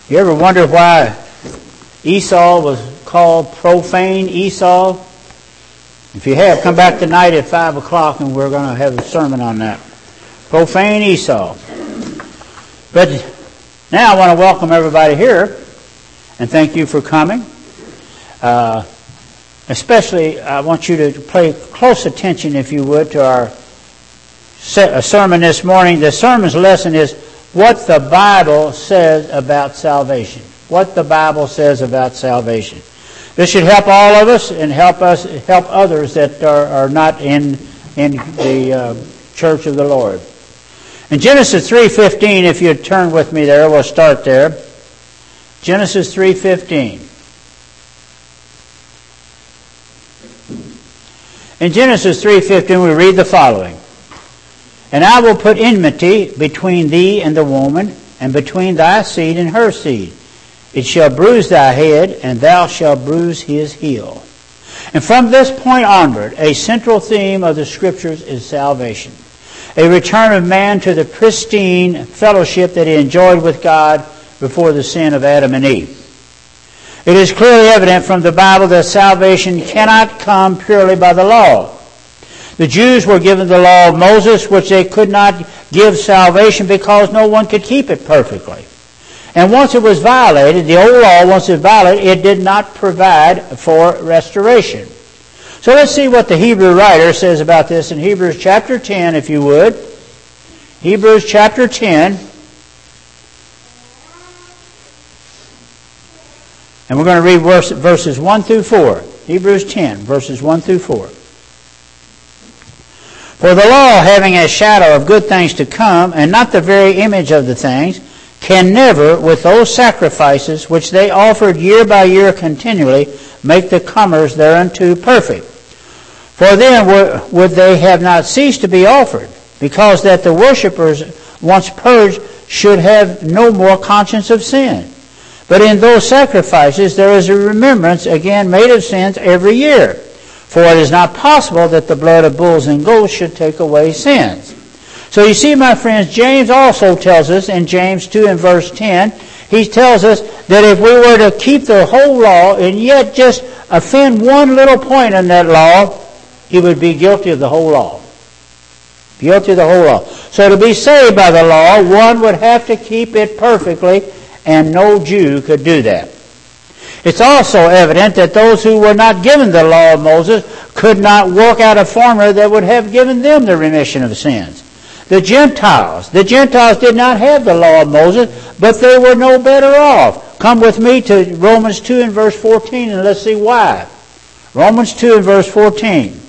You ever wonder why Esau was called profane Esau? If you have, come back tonight at 5 o'clock and we're going to have a sermon on that. Profane Esau. But now I want to welcome everybody here and thank you for coming. Especially, I want you to pay close attention, if you would, to our sermon this morning. The sermon's lesson is what the Bible says about salvation. What the Bible says about salvation. This should help all of us and help others that are not in the church of the Lord. In Genesis 3:15, if you'd turn with me there, we'll start there. Genesis 3:15. In Genesis 3:15 we read the following. And I will put enmity between thee and the woman, and between thy seed and her seed. It shall bruise thy head, and thou shalt bruise his heel. And from this point onward, a central theme of the Scriptures is salvation. A return of man to the pristine fellowship that he enjoyed with God before the sin of Adam and Eve. It is clearly evident from the Bible that salvation cannot come purely by the law. The Jews were given the law of Moses, which they could not give salvation because no one could keep it perfectly. And once it was violated, the old law, once it was violated, it did not provide for restoration. So let's see what the Hebrew writer says about this in Hebrews chapter 10, if you would. Hebrews chapter 10. And we're going to read verses 1 through 4. Hebrews 10, verses 1 through 4. For the law, having a shadow of good things to come, and not the very image of the things, can never, with those sacrifices which they offered year by year continually, make the comers thereunto perfect. For then would they have not ceased to be offered, because that the worshippers, once purged, should have no more conscience of sin. But in those sacrifices there is a remembrance again made of sins every year. For it is not possible that the blood of bulls and goats should take away sins. So you see, my friends, James also tells us in James 2 and verse 10, he tells us that if we were to keep the whole law and yet just offend one little point in that law, he would be guilty of the whole law. Guilty of the whole law. So to be saved by the law, one would have to keep it perfectly, and no Jew could do that. It's also evident that those who were not given the law of Moses could not work out a formula that would have given them the remission of sins. The Gentiles did not have the law of Moses, but they were no better off. Come with me to Romans 2 and verse 14 and let's see why. Romans 2 and verse 14.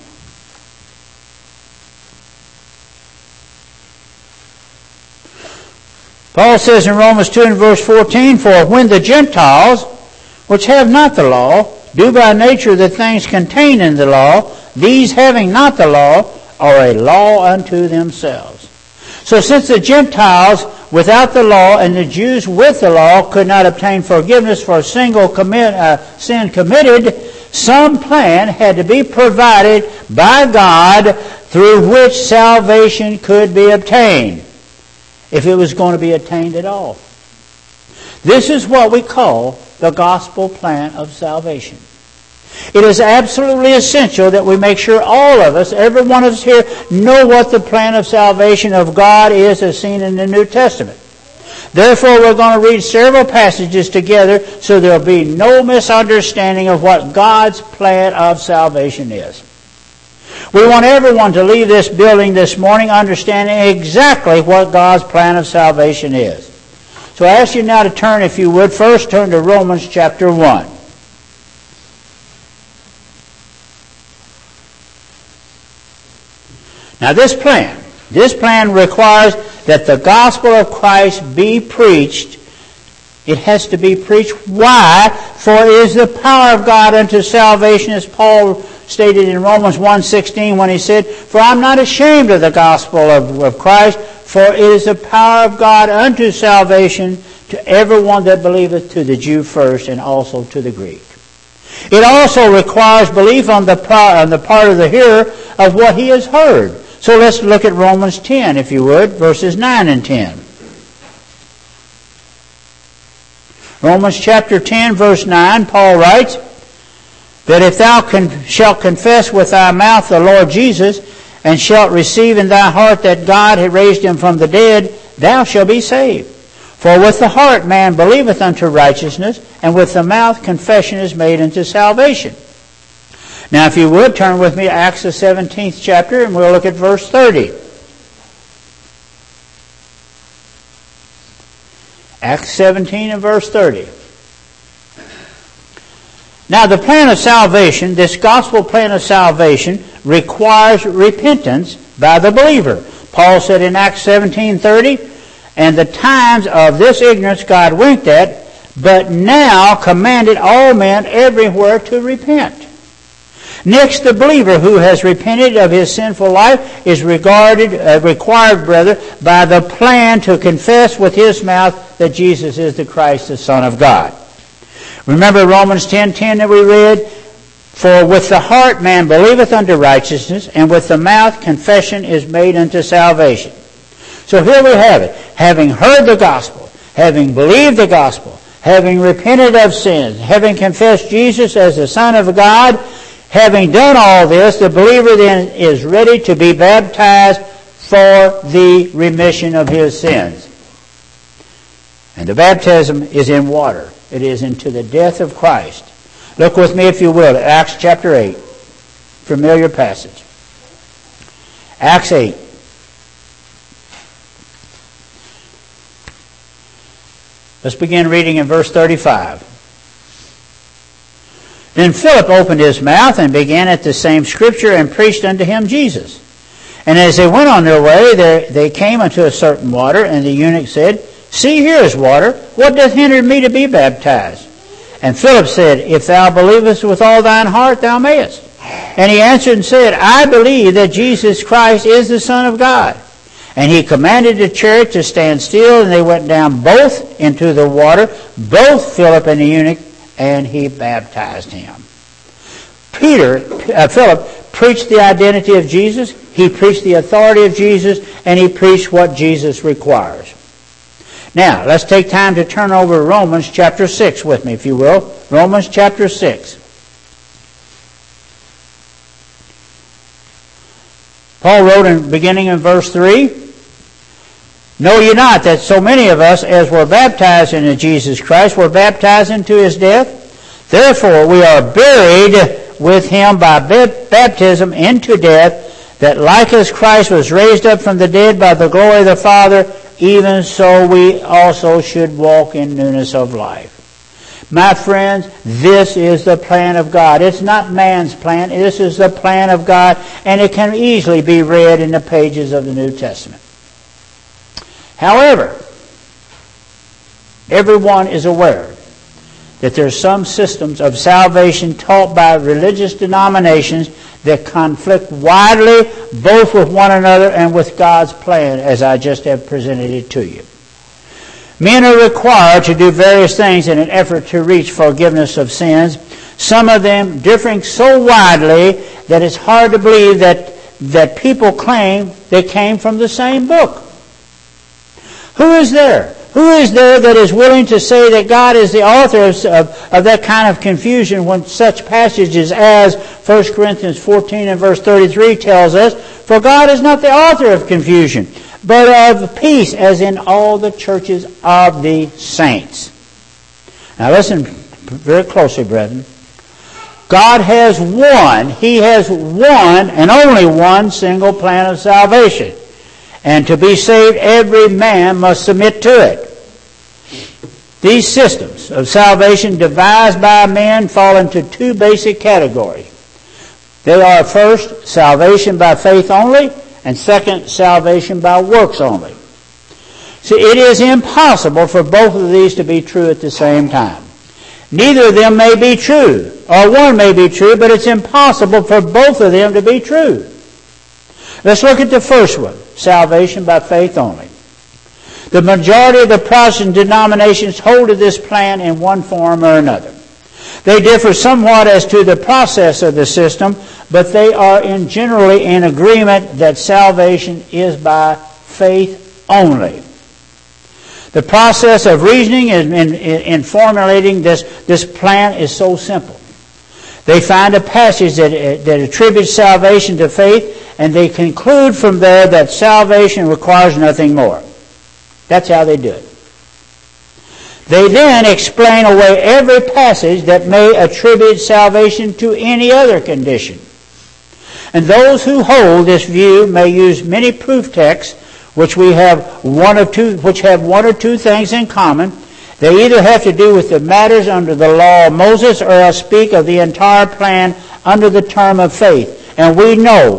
Paul says in Romans 2 and verse 14, For when the Gentiles, which have not the law, do by nature the things contained in the law, these having not the law, are a law unto themselves. So since the Gentiles without the law and the Jews with the law could not obtain forgiveness for a single sin committed, some plan had to be provided by God through which salvation could be obtained, if it was going to be attained at all. This is what we call the gospel plan of salvation. It is absolutely essential that we make sure all of us, every one of us here, know what the plan of salvation of God is as seen in the New Testament. Therefore, we're going to read several passages together so there'll be no misunderstanding of what God's plan of salvation is. We want everyone to leave this building this morning understanding exactly what God's plan of salvation is. So I ask you now to turn, if you would, first turn to Romans chapter 1. Now this plan requires that the gospel of Christ be preached. It has to be preached. Why? For it is the power of God unto salvation, as Paul stated in Romans 1:16 when he said, For I'm not ashamed of the gospel of Christ, for it is the power of God unto salvation to everyone that believeth, to the Jew first and also to the Greek. It also requires belief on the part of the hearer of what he has heard. So let's look at Romans 10, if you would, verses 9 and 10. Romans chapter 10, verse 9, Paul writes, that if thou shalt confess with thy mouth the Lord Jesus, and shalt receive in thy heart that God had raised him from the dead, thou shalt be saved. For with the heart man believeth unto righteousness, and with the mouth confession is made unto salvation. Now if you would, turn with me to Acts the 17th chapter, and we'll look at verse 30. Acts 17 and verse 30. Now the plan of salvation, this gospel plan of salvation, requires repentance by the believer. Paul said in Acts 17:30, and the times of this ignorance God winked at, but now commanded all men everywhere to repent. Next, the believer who has repented of his sinful life is required, by the plan to confess with his mouth that Jesus is the Christ, the Son of God. Remember Romans 10:10 that we read? For with the heart man believeth unto righteousness, and with the mouth confession is made unto salvation. So here we have it. Having heard the gospel, having believed the gospel, having repented of sins, having confessed Jesus as the Son of God, having done all this, the believer then is ready to be baptized for the remission of his sins. And the baptism is in water. It is into the death of Christ. Look with me, if you will, at Acts chapter 8. Familiar passage. Acts 8. Let's begin reading in verse 35. Then Philip opened his mouth and began at the same scripture and preached unto him Jesus. And as they went on their way, they came unto a certain water, and the eunuch said, See, here is water. What doth hinder me to be baptized? And Philip said, If thou believest with all thine heart, thou mayest. And he answered and said, I believe that Jesus Christ is the Son of God. And he commanded the chariot to stand still, and they went down both into the water, both Philip and the eunuch, and he baptized him. Philip preached the identity of Jesus, he preached the authority of Jesus, and he preached what Jesus requires. Now, let's take time to turn over to Romans chapter 6 with me, if you will. Romans chapter 6. Paul wrote beginning in verse 3, Know ye not that so many of us as were baptized into Jesus Christ were baptized into his death? Therefore we are buried with him by baptism into death, that like as Christ was raised up from the dead by the glory of the Father, even so we also should walk in newness of life. My friends, this is the plan of God. It's not man's plan. This is the plan of God, and it can easily be read in the pages of the New Testament. However, everyone is aware that there are some systems of salvation taught by religious denominations that conflict widely both with one another and with God's plan, as I just have presented it to you. Men are required to do various things in an effort to reach forgiveness of sins, some of them differing so widely that it's hard to believe that people claim they came from the same book. Who is there? Who is there that is willing to say that God is the author of that kind of confusion when such passages as 1 Corinthians 14 and verse 33 tells us, For God is not the author of confusion, but of peace, as in all the churches of the saints. Now listen very closely, brethren. God has one. He has one and only one single plan of salvation. And to be saved, every man must submit to it. These systems of salvation devised by men fall into two basic categories. They are, first, salvation by faith only, and second, salvation by works only. See, it is impossible for both of these to be true at the same time. Neither of them may be true, or one may be true, but it's impossible for both of them to be true. Let's look at the first one, salvation by faith only. The majority of the Protestant denominations hold to this plan in one form or another. They differ somewhat as to the process of the system, but they are generally in agreement that salvation is by faith only. The process of reasoning in formulating this plan is so simple. They find a passage that attributes salvation to faith, and they conclude from there that salvation requires nothing more. That's how they do it. They then explain away every passage that may attribute salvation to any other condition. And those who hold this view may use many proof texts which have one or two things in common. They either have to do with the matters under the law of Moses, or else speak of the entire plan under the term of faith. And we know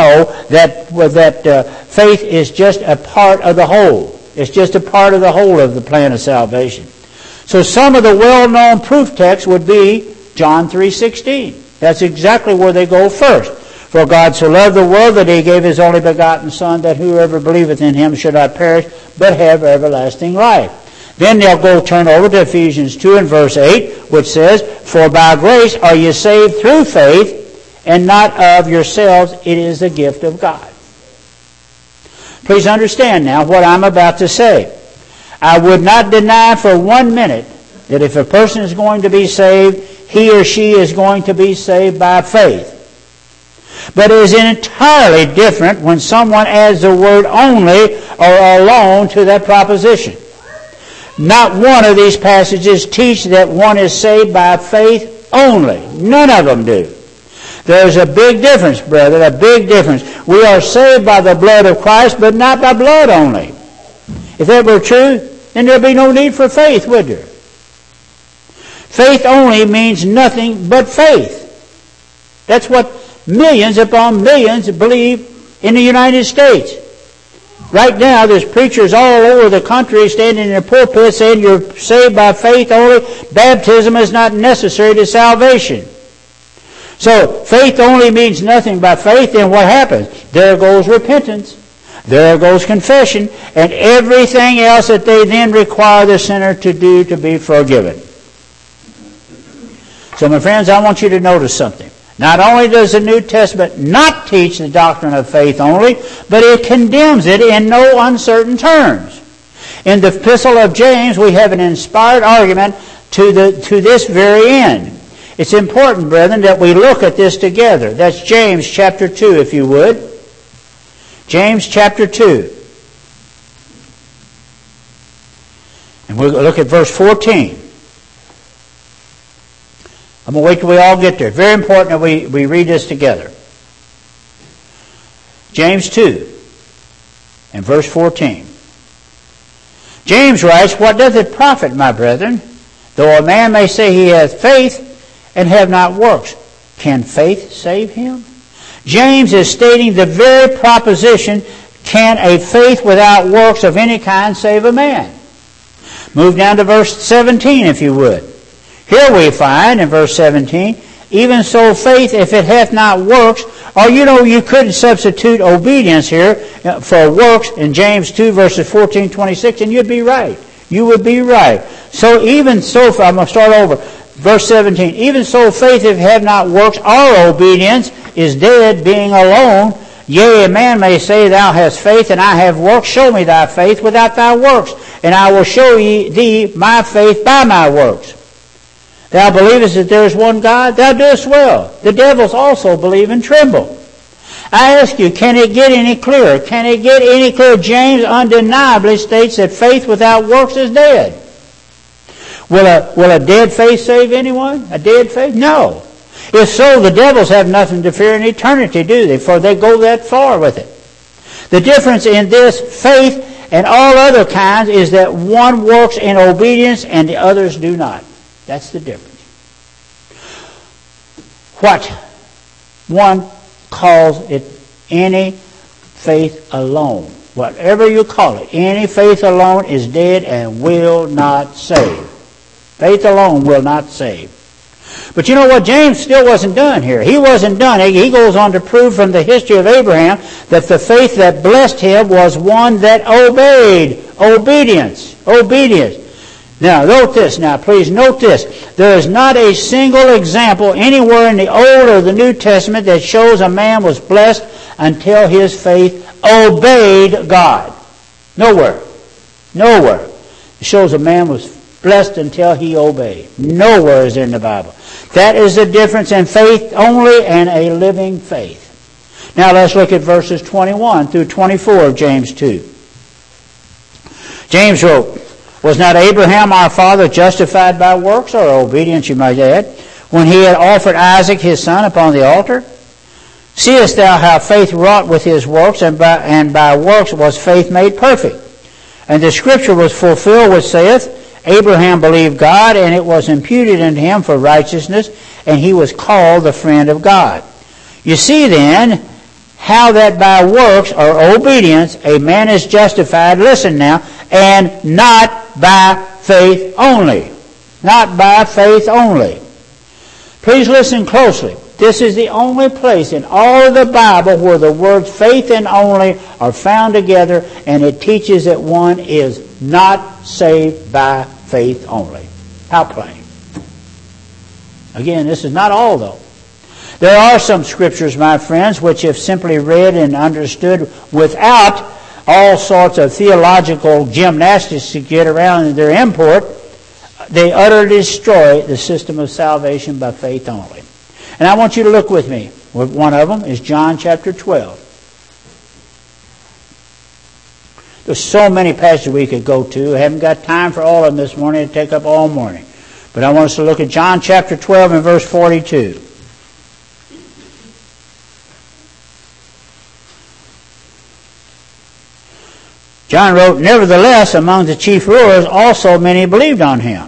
that faith is just a part of the whole. It's just a part of the whole of the plan of salvation. So some of the well-known proof texts would be John 3:16. That's exactly where they go first. For God so loved the world that He gave His only begotten Son, that whoever believeth in Him should not perish, but have everlasting life. Then they'll turn over to Ephesians 2 and verse 8, which says, For by grace are you saved through faith, and not of yourselves, it is the gift of God. Please understand now what I'm about to say. I would not deny for 1 minute that if a person is going to be saved, he or she is going to be saved by faith. But it is entirely different when someone adds the word only or alone to that proposition. Not one of these passages teach that one is saved by faith only. None of them do. There's a big difference, brethren, a big difference. We are saved by the blood of Christ, but not by blood only. If that were true, then there would be no need for faith, would there? Faith only means nothing but faith. That's what millions upon millions believe in the United States. Right now, there's preachers all over the country standing in the pulpit saying you're saved by faith only. Baptism is not necessary to salvation. So, faith only means nothing by faith, then what happens? There goes repentance. There goes confession, and everything else that they then require the sinner to do to be forgiven. So, my friends, I want you to notice something. Not only does the New Testament not teach the doctrine of faith only, but it condemns it in no uncertain terms. In the Epistle of James, we have an inspired argument to this very end. It's important, brethren, that we look at this together. That's James chapter 2, if you would. James chapter 2. And we'll look at verse 14. I'm going to wait till we all get there. Very important that we read this together. James 2 and verse 14. James writes, What doth it profit, my brethren, though a man may say he hath faith and have not works? Can faith save him? James is stating the very proposition, can a faith without works of any kind save a man? Move down to verse 17, if you would. Here we find in verse 17, even so faith, if it hath not works, or you couldn't substitute obedience here for works in James 2 verses 14, 26, and you'd be right. You would be right. So even so, I'm going to start over. Verse 17, even so faith, if it have not works, our obedience is dead, being alone. Yea, a man may say, Thou hast faith, and I have works. Show me thy faith without thy works, and I will show thee my faith by my works. Thou believest that there is one God? Thou doest well. The devils also believe and tremble. I ask you, can it get any clearer? Can it get any clearer? James undeniably states that faith without works is dead. Will a dead faith save anyone? A dead faith? No. If so, the devils have nothing to fear in eternity, do they? For they go that far with it. The difference in this faith and all other kinds is that one works in obedience and the others do not. That's the difference. What one calls it, any faith alone. Whatever you call it, any faith alone is dead and will not save. Faith alone will not save. But you know what? James still wasn't done here. He wasn't done. He goes on to prove from the history of Abraham that the faith that blessed him was one that obeyed. Obedience. Now, note this. Now, please note this. There is not a single example anywhere in the Old or the New Testament that shows a man was blessed until his faith obeyed God. Nowhere. It shows a man was blessed until he obeyed. Nowhere is it in the Bible. That is the difference in faith only and a living faith. Now let's look at verses 21 through 24 of James 2. James wrote, "Was not Abraham our father justified by works," or obedience you might add, "when he had offered Isaac his son upon the altar? Seest thou how faith wrought with his works, and by works was faith made perfect? And the scripture was fulfilled which saith, Abraham believed God, and it was imputed unto him for righteousness, and he was called the friend of God. You see then how that by works or obedience a man is justified," listen now, "and not by faith only." Not by faith only. Please listen closely. This is the only place in all of the Bible where the words faith and only are found together, and it teaches that one is not saved by faith only. How plain. Again, this is not all, though. There are some scriptures, my friends, which if simply read and understood without all sorts of theological gymnastics to get around their import, they utterly destroy the system of salvation by faith only. And I want you to look with me. One of them is John chapter 12. There's so many passages we could go to. I haven't got time for all of them this morning. It'd take up all morning. But I want us to look at John chapter 12 and verse 42. John wrote, "Nevertheless, among the chief rulers also many believed on him.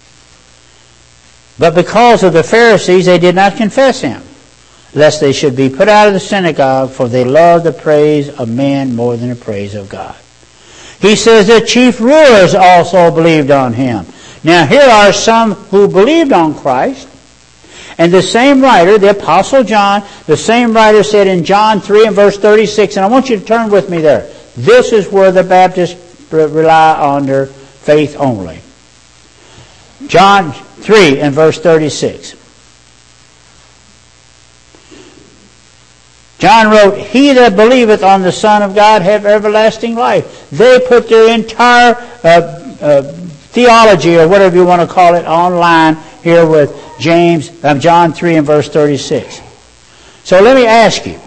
But because of the Pharisees they did not confess him, lest they should be put out of the synagogue, for they loved the praise of men more than the praise of God." He says the chief rulers also believed on him. Now here are some who believed on Christ. And the same writer, the Apostle John, the same writer said in John 3 and verse 36, and I want you to turn with me there. This is where the Baptists rely on their faith only. John 3 and verse 36. John wrote, "He that believeth on the Son of God have everlasting life." They put their entire theology, or whatever you want to call it, online here with John 3 and verse 36. So let me ask you,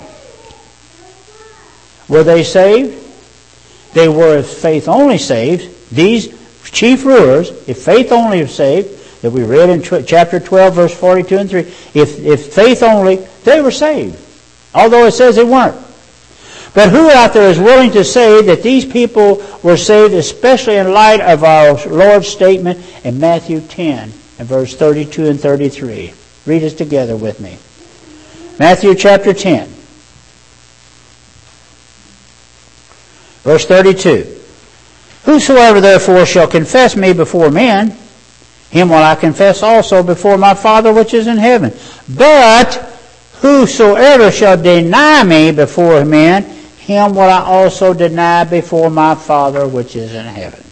were they saved? They were, if faith only saved. These chief rulers, if faith only is saved, that we read in chapter 12, verse 42 and 3, if faith only, they were saved. Although it says they weren't. But who out there is willing to say that these people were saved, especially in light of our Lord's statement in Matthew 10 and verse 32 and 33? Read it together with me. Matthew chapter 10. Verse 32. "Whosoever therefore shall confess me before men, him will I confess also before my Father which is in heaven. But whosoever shall deny me before men, him will I also deny before my Father which is in heaven."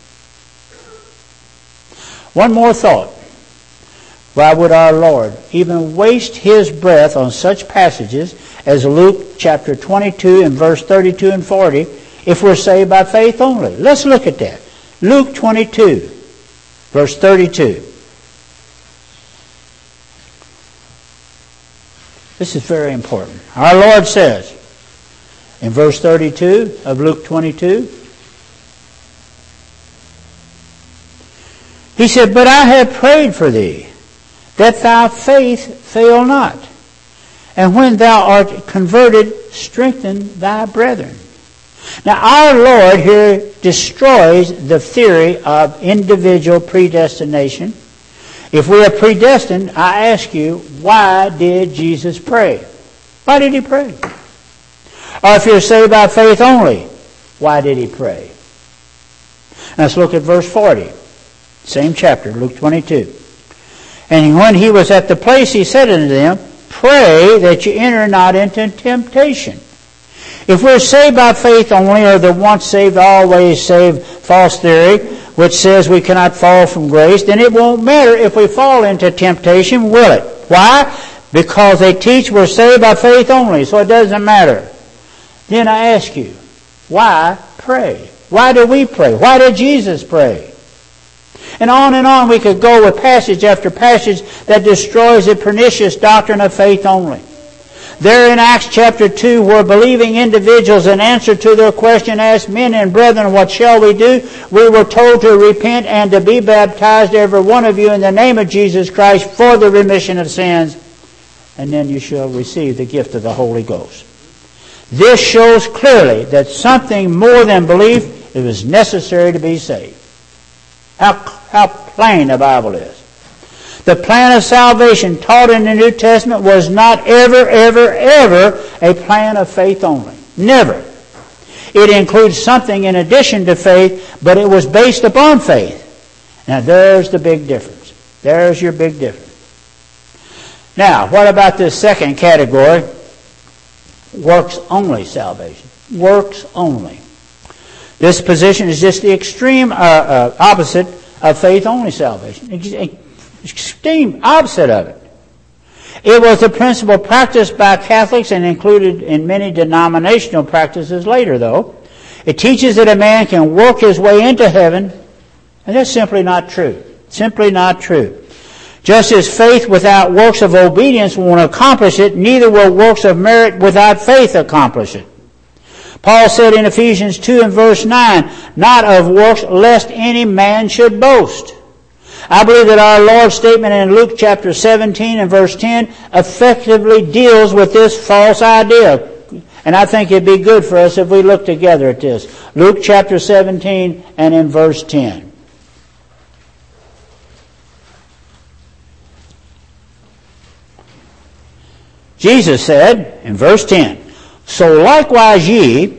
One more thought. Why would our Lord even waste his breath on such passages as Luke chapter 22 and verse 32 and 40 if we're saved by faith only? Let's look at that. Luke 22, verse 32. This is very important. Our Lord says in verse 32 of Luke 22, He said, "But I have prayed for thee, that thy faith fail not. And when thou art converted, strengthen thy brethren." Now our Lord here destroys the theory of individual predestination. If we are predestined, I ask you, why did Jesus pray? Why did he pray? Or if you're saved by faith only, why did he pray? Let's look at verse 40. Same chapter, Luke 22. "And when he was at the place, he said unto them, Pray that you enter not into temptation." If we're saved by faith only, or the once saved, always saved false theory, which says we cannot fall from grace, then it won't matter if we fall into temptation, will it? Why? Because they teach we're saved by faith only, so it doesn't matter. Then I ask you, why pray? Why do we pray? Why did Jesus pray? And on we could go with passage after passage that destroys the pernicious doctrine of faith only. There in Acts chapter 2, where believing individuals, in answer to their question, asked, "Men and brethren, what shall we do?" we were told to repent and to be baptized, every one of you, in the name of Jesus Christ for the remission of sins, and then you shall receive the gift of the Holy Ghost. This shows clearly that something more than belief, it was necessary to be saved. How plain the Bible is. The plan of salvation taught in the New Testament was not ever a plan of faith only. Never. It includes something in addition to faith, but it was based upon faith. Now there's the big difference. There's your big difference. Now, what about this second category? Works-only salvation. Works only. This position is just the extreme opposite of faith-only salvation. Extreme opposite of it. It was the principle practiced by Catholics and included in many denominational practices later, though. It teaches that a man can work his way into heaven, and that's simply not true. Simply not true. Just as faith without works of obedience won't accomplish it, neither will works of merit without faith accomplish it. Paul said in Ephesians 2 and verse 9, "Not of works, lest any man should boast." I believe that our Lord's statement in Luke chapter 17 and verse 10 effectively deals with this false idea. And I think it'd be good for us if we look together at this. Luke chapter 17 and in verse 10. Jesus said in verse 10, "So likewise ye,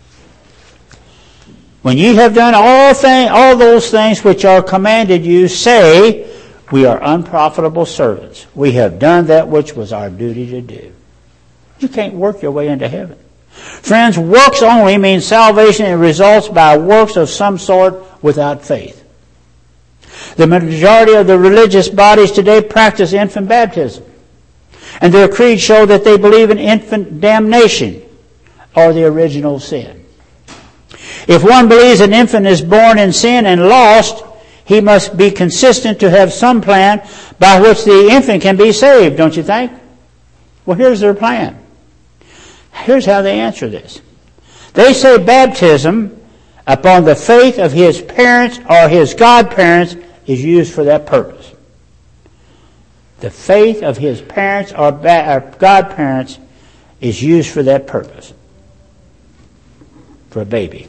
when ye have done all those things which are commanded you, say, we are unprofitable servants. We have done that which was our duty to do." You can't work your way into heaven. Friends, works only means salvation and results by works of some sort without faith. The majority of the religious bodies today practice infant baptism. And their creed show that they believe in infant damnation or the original sin. If one believes an infant is born in sin and lost, he must be consistent to have some plan by which the infant can be saved, don't you think? Well, here's their plan. Here's how they answer this. They say baptism upon the faith of his parents or his godparents is used for that purpose. The faith of his parents or godparents is used for that purpose. For a baby.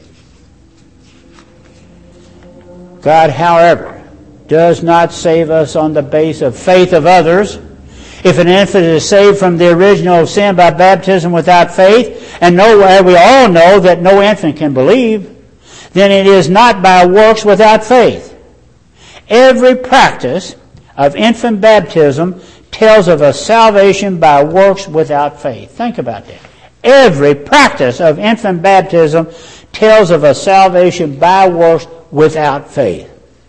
God, however, does not save us on the base of faith of others. If an infant is saved from the original sin by baptism without faith, and we all know that no infant can believe, then it is not by works without faith. Every practice of infant baptism tells of a salvation by works without faith. Think about that. Every practice of infant baptism tells of a salvation by works without faith.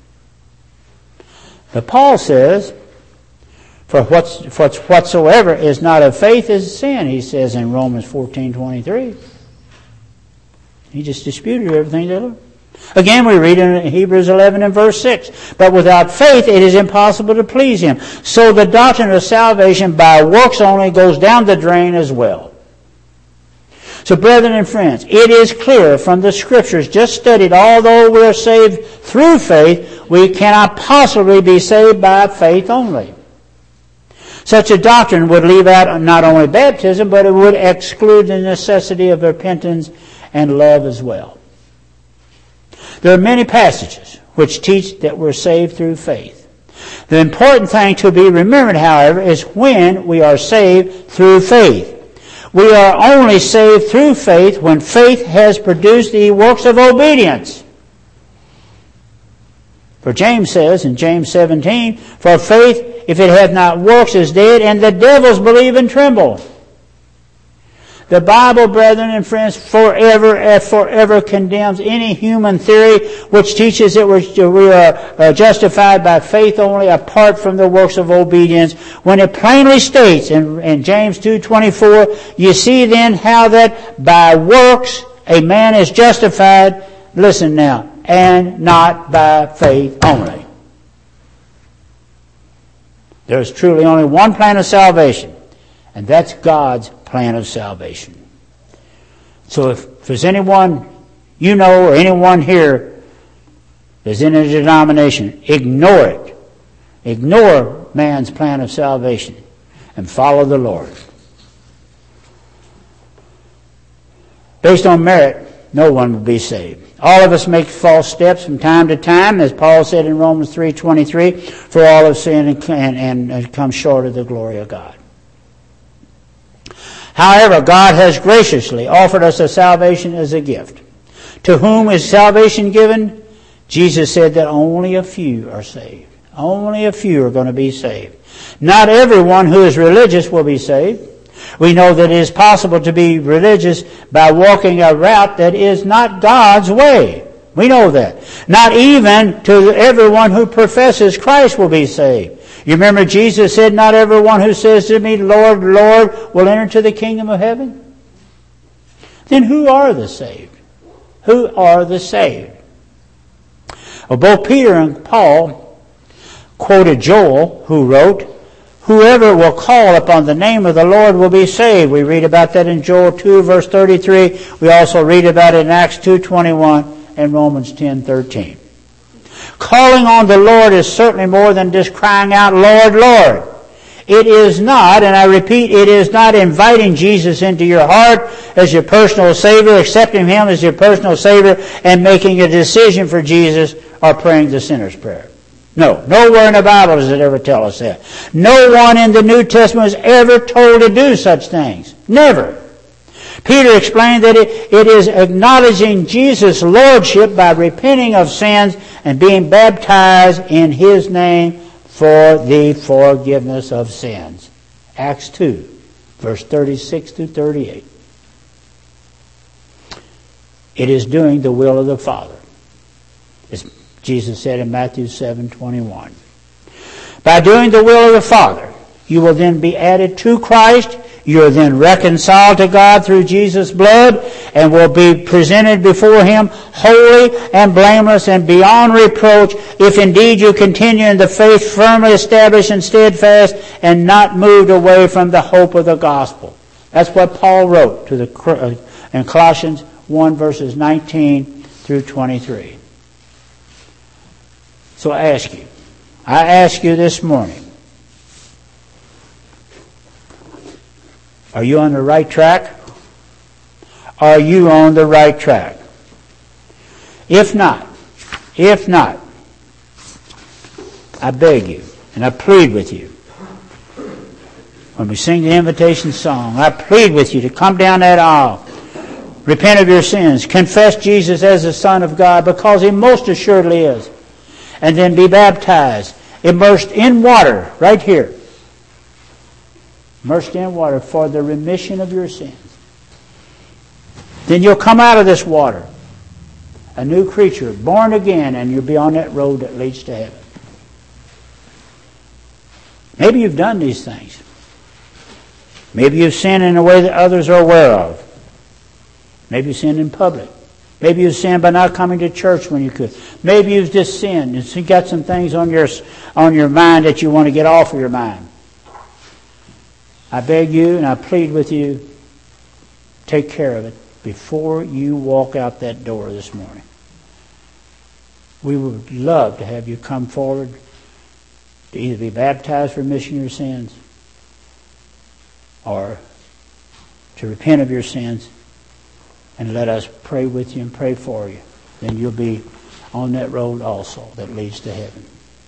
But Paul says, for whatsoever is not of faith is sin, he says in Romans 14:23. He just disputed everything they learned. Again, we read in Hebrews 11 and verse 6, "But without faith it is impossible to please him." So the doctrine of salvation by works only goes down the drain as well. So brethren and friends, it is clear from the Scriptures just studied, although we are saved through faith, we cannot possibly be saved by faith only. Such a doctrine would leave out not only baptism, but it would exclude the necessity of repentance and love as well. There are many passages which teach that we're saved through faith. The important thing to be remembered, however, is when we are saved through faith. We are only saved through faith when faith has produced the works of obedience. For James says in James 17, "For faith, if it hath not works, is dead, and the devils believe and tremble." The Bible, brethren and friends, forever condemns any human theory which teaches that we are justified by faith only apart from the works of obedience, when it plainly states in James 2:24, "You see then how that by works a man is justified," listen now, "and not by faith only." There's truly only one plan of salvation, and that's God's plan of salvation. So if there's anyone you know or anyone here that's in a denomination, ignore it. Ignore man's plan of salvation and follow the Lord. Based on merit, no one will be saved. All of us make false steps from time to time, as Paul said in Romans 3:23, for all have sinned and come short of the glory of God. However, God has graciously offered us a salvation as a gift. To whom is salvation given? Jesus said that only a few are saved. Only a few are going to be saved. Not everyone who is religious will be saved. We know that it is possible to be religious by walking a route that is not God's way. We know that. Not even to everyone who professes Christ will be saved. You remember Jesus said, not everyone who says to me, Lord, Lord, will enter into the kingdom of heaven? Then who are the saved? Who are the saved? Well, both Peter and Paul quoted Joel, who wrote, whoever will call upon the name of the Lord will be saved. We read about that in Joel 2, verse 33. We also read about it in Acts 2:21 and Romans 10:13. Calling on the Lord is certainly more than just crying out, Lord, Lord. It is not, and I repeat, it is not inviting Jesus into your heart as your personal Savior, accepting Him as your personal Savior, and making a decision for Jesus or praying the sinner's prayer. No, nowhere in the Bible does it ever tell us that. No one in the New Testament was ever told to do such things. Never. Peter explained that it is acknowledging Jesus' lordship by repenting of sins and being baptized in His name for the forgiveness of sins. Acts 2, verse 36 to 38. It is doing the will of the Father, as Jesus said in Matthew 7:21. By doing the will of the Father, you will then be added to Christ. You are then reconciled to God through Jesus' blood and will be presented before Him holy and blameless and beyond reproach if indeed you continue in the faith firmly established and steadfast and not moved away from the hope of the gospel. That's what Paul wrote to in Colossians 1 verses 19 through 23. So I ask you this morning, are you on the right track? Are you on the right track? If not, I beg you and I plead with you. When we sing the invitation song, I plead with you to come down that aisle, repent of your sins, confess Jesus as the Son of God because He most assuredly is, and then be baptized, immersed in water right here. Immersed in water for the remission of your sins. Then you'll come out of this water a new creature, born again, and you'll be on that road that leads to heaven. Maybe you've done these things. Maybe you've sinned in a way that others are aware of. Maybe you sinned in public. Maybe you sinned by not coming to church when you could. Maybe you've just sinned and you got some things on your mind that you want to get off of your mind. I beg you and I plead with you, take care of it before you walk out that door this morning. We would love to have you come forward to either be baptized for remission of your sins or to repent of your sins and let us pray with you and pray for you. Then you'll be on that road also that leads to heaven.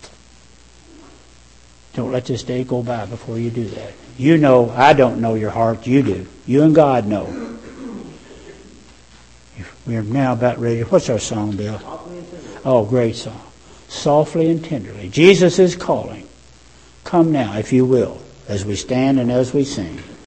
Don't let this day go by before you do that. You know, I don't know your heart. You do. You and God know. We are now about ready. What's our song, Bill? Oh, great song. Softly and tenderly. Jesus is calling. Come now, if you will, as we stand and as we sing.